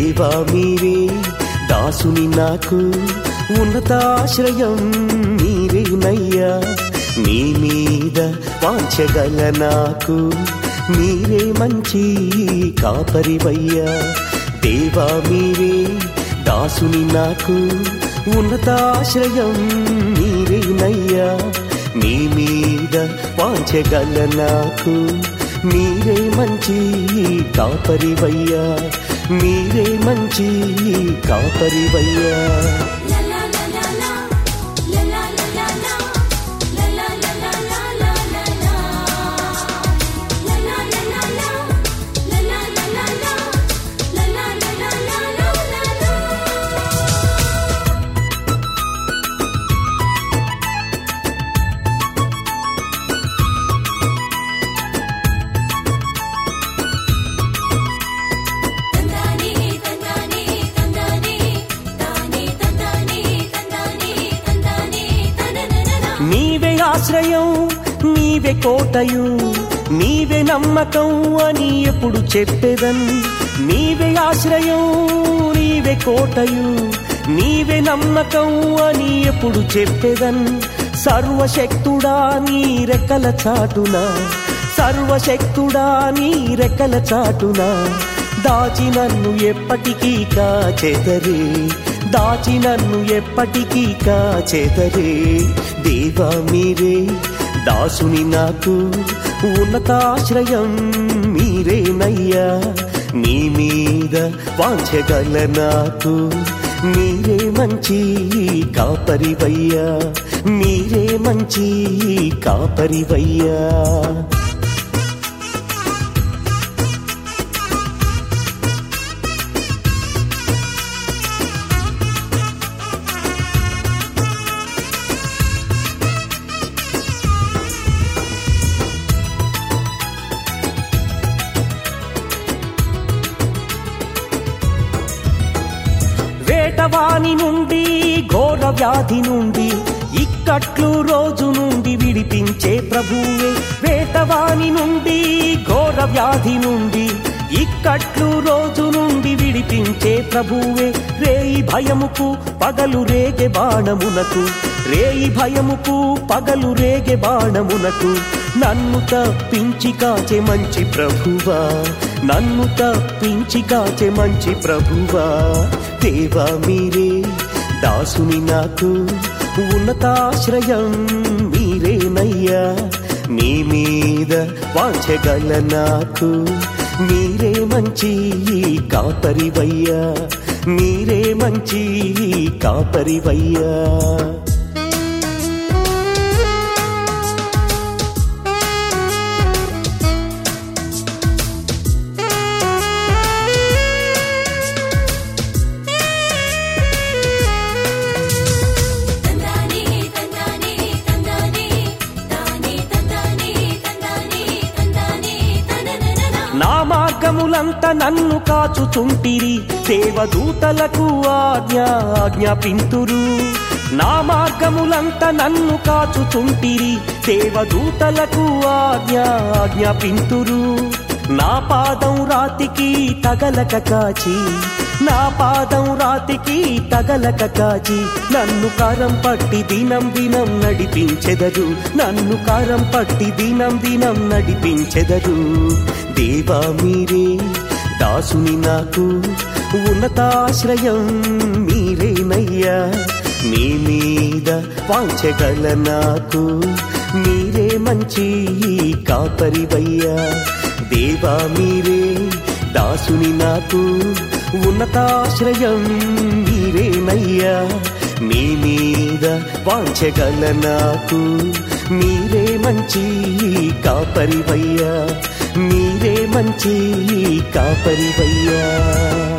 దేవా మీరే దాసుని నాకు ఉన్నతాశ్రయం మీరేనయ్యా. మీ మీద వాంచగల నాకు మీరే మంచి కాపరివయ్యా. దేవా మీరే దాసుని నాకు ఉన్నతాశ్రయం మీరేనయ్యా. మీ మీద వాంచగల నాకు మీరే మంచి కాపరివయ్యా. మీరే మంచి కాపరివయ్యా. నీవే ఆశ్రయం నీవే కోటయు నీవే నమ్మకం అని ఎప్పుడు చెప్పేదన్. నీవే ఆశ్రయం నీవే కోటయు నీవే నమ్మకం అని ఎప్పుడు చెప్పేదన్. సర్వశక్తుడా నీ రెక్కల చాటున, సర్వశక్తుడా నీ రెక్కల చాటున దాచి నన్ను ఎప్పటికీ కాచెదరే, దాచి నన్ను ఎప్పటికీ కాచెదరే. దేవా మీరే దాసుని నాకు ఉన్నతాశ్రయం మీరేనయ్యా. మీ మీద వాంచగల నాకు మీరే మంచి కాపరివయ్యా. మీరే మంచి కాపరివయ్యా. వేటవాని నుండి ఘోర వ్యాధి నుండి ఇక్కట్లు రోజు నుండి విడిపించే ప్రభువే. వేటవాని నుండి ఘోర వ్యాధి నుండి ఇక్కట్లు రోజు నుండి విడిపించే ప్రభువే. రేయి భయముకు పగలు రేగే బాణమునకు, రేయి భయముకు పగలు రేగే బాణమునకు నన్ను తప్పించి కాచే మంచి ప్రభువా, నన్ను తప్పించి కాచే మంచి ప్రభువా. దేవా మీరే దాసుని నాకు ఉన్నతాశ్రయం మీరేనయ్యా. మీ మీద వాంచగల నాకు మీరే మంచి కాపరివయ్యా. మీరే మంచి కాపరివయ్యా. నా మార్గములంతా నన్ను కాచుచుంటిరి, దేవదూతలకు ఆజ్ఞాపింతురు. నా మార్గములంతా నన్ను కాచుచుంటిరి, దేవదూతలకు ఆజ్ఞాపింతురు. నా పాదం రాతికి తగలక కాచి, నా పాదం రాతికి తగలక కాచి నన్ను కారం పట్టి దినం దినం నడిపించెదరు, నన్ను కారం పట్టి దినం దినం నడిపించెదరు. దేవా మీరే దాసుని నాకు ఉన్నతాశ్రయం మీరేనయ్యా. మీ మీద వాంచగల నాకు మీరే మంచి కాపరివయ్యా. దేవా మీరే దాసుని నాకు ఉన్నతాశ్రయం మీరేనయ్యా. మీ మీద వాంచగల నాకు మీరే మంచి కాపరివయ్యా. మీరే మంచి కాపరివయ్యా.